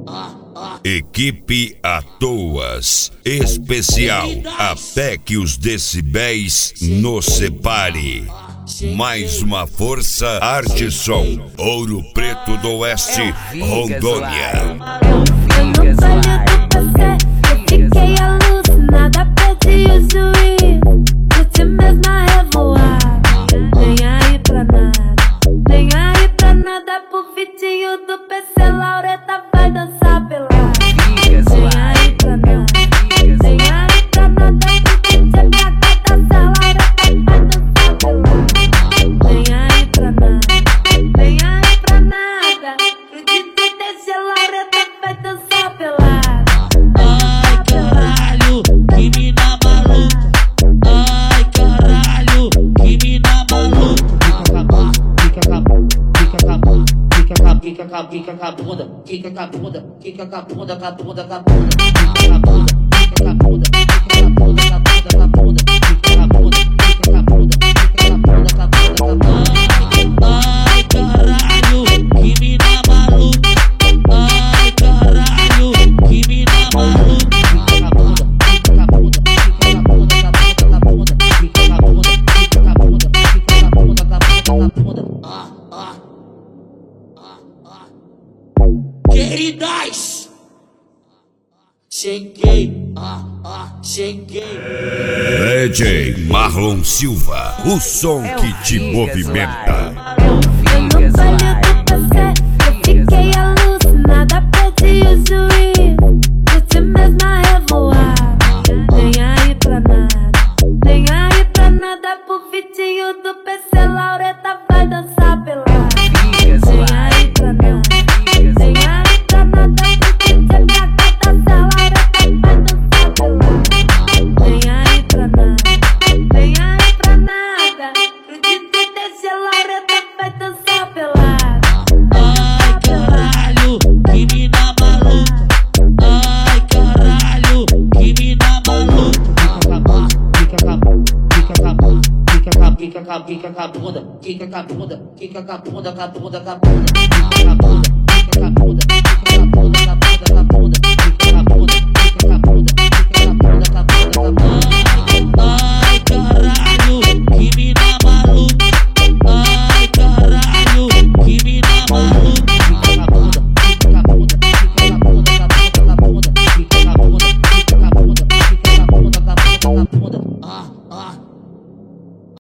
Equipe à Toas especial, até que os decibéis nos separe. Mais uma força, Arte Som, Ouro Preto do Oeste, Rondônia. Eu fiquei alucinada, perdi o juiz. Disse mesma revoar. Nem aí pra nada, nem aí pra nada. Pro vitinho do PC, Laureta vai dançar pelada. Nem aí pra nada, nem aí pra nada. Pro vitinho da gata, Laureta vai dançar pelada. Nem aí pra nada, nem aí pra nada. Pro vitinho desse Laureta vai dançar pelada. Ai caralho, que mina maluca. Ai caralho, que mina maluca. Fica com a bunda, fica com a bunda, fica com a bunda, fica com a bunda, fica com a bunda, fica com a bunda, fica com a bunda, fica com a bunda, fica com a bunda, fica com a bunda, fica com a bunda, fica com a bunda, fica com a bunda, fica com a bunda, fica com a bunda. Ai caralho, que mina maluca. Ai caralho, que mina maluca. Fica com a bunda, fica com a bunda, fica com a bunda, fica com a bunda, fica com a bunda, fica com a bunda, fica com a bunda, fica com a bunda. Queridas, cheguei, cheguei. DJ Marlon Silva, o som que te movimenta. No baile do PC, eu fiquei alucinada, perdi o juiz. Disse mesma revoar. Nem aí pra nada, nem aí pra nada. Pro vitinho do PC, Laureta vai dançar pelada. Nem aí pra nada, nem aí pra nada. Pro vitinho da gata, Laureta vai dançar pelada. Nem aí pra nada, nem aí pra nada. Pro vitinho desse Laureta vai dançar pelada. Ai caralho, que mina maluca. Ai caralho, que mina maluca. Fica com a bunda, fica com a bunda, fica com a bunda, fica com a bunda, fica com a bunda, fica com a bunda, fica com a bunda, fica com a bunda, fica com a bunda, fica com a bunda.